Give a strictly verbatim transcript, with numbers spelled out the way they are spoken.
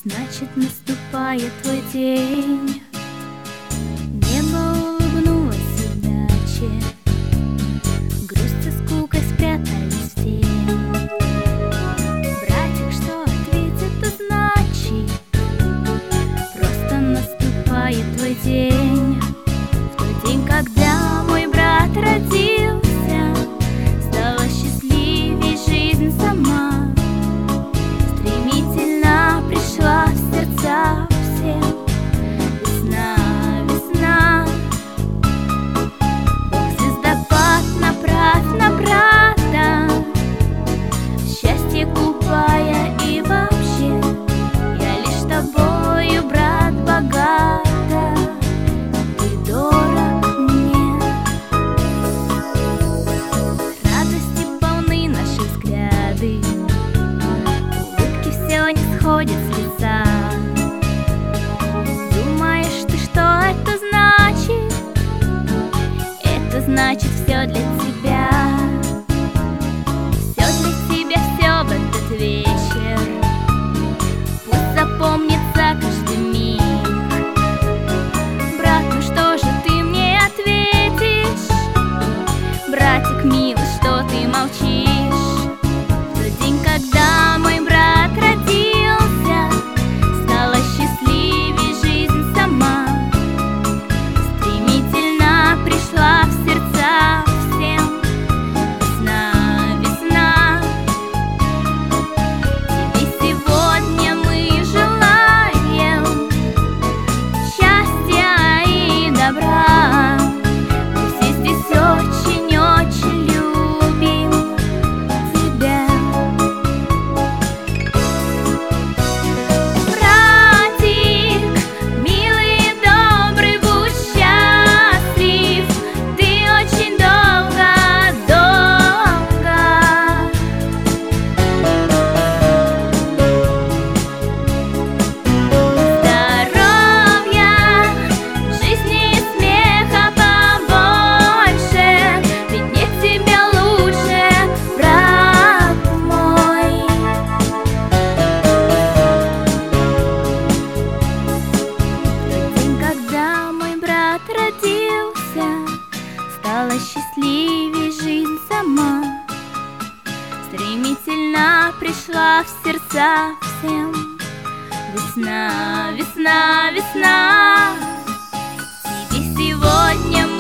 Значит, наступает твой день. Небо улыбнулось удаче, грусть и скука спрятались в тень. Братик, что ответит, значит, просто наступает твой день. В тот день, когда мой брат родился, стала счастливей жизнь сама. Стремительно пришла в сердца всем весна, весна. Бог звездопад направь на брата, счастье купая и вообще. Я лишь тобою, брат, богата, ты дорог мне. Радости полны наши взгляды, улыбки все не сходят с лица. Думаешь ты, что это значит? Это значит все для тебя. Все для тебя, все в этот вечер. Пусть запомнится каждый миг. Брат, ну что же ты мне ответишь? Братик милый, что ты молчишь? В тот день, когда мой брат родился, стала счастливей жизнь сама. Стремительно пришла в сердца всем весна, весна. Тебе сегодня мы желаем счастья и добра. Мы все здесь очень-очень любим тебя. Братик, милый и добрый, будь счастлив. Ты очень долго, долго. Здоровья, жизни и смеха побольше, ведь нет тебя лучше, брат мой. В тот день, когда мой брат родился, стала счастливей жизнь сама. Стремительно пришла в сердца всем весна, весна, весна. Тебе сегодня